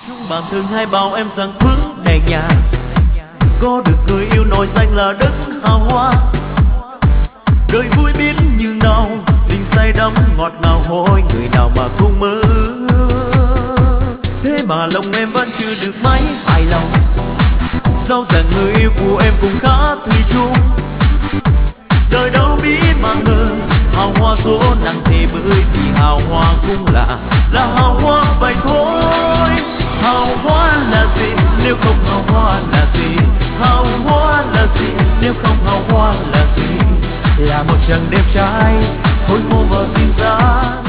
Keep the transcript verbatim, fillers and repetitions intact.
Bạn thường hay bảo em rằng bước về nhà, có được người yêu nổi danh là đất hào hoa. Đời vui biết như nào, tình say đắm ngọt ngào hối, người nào mà không mơ. Thế mà lòng em vẫn chưa được mấy hài lòng, dẫu rằng người yêu của em cũng khá thủy chung. Đời đâu biết mà ngờ, hào hoa số nặng thì bởi vì hào hoa cũng là là hào hoa vậy thôi. Hào hoa là gì nếu không hào hoa là gì? Hào hoa là gì nếu không hào hoa là gì? Là một chàng đẹp trai thôi mô vợ xin ra,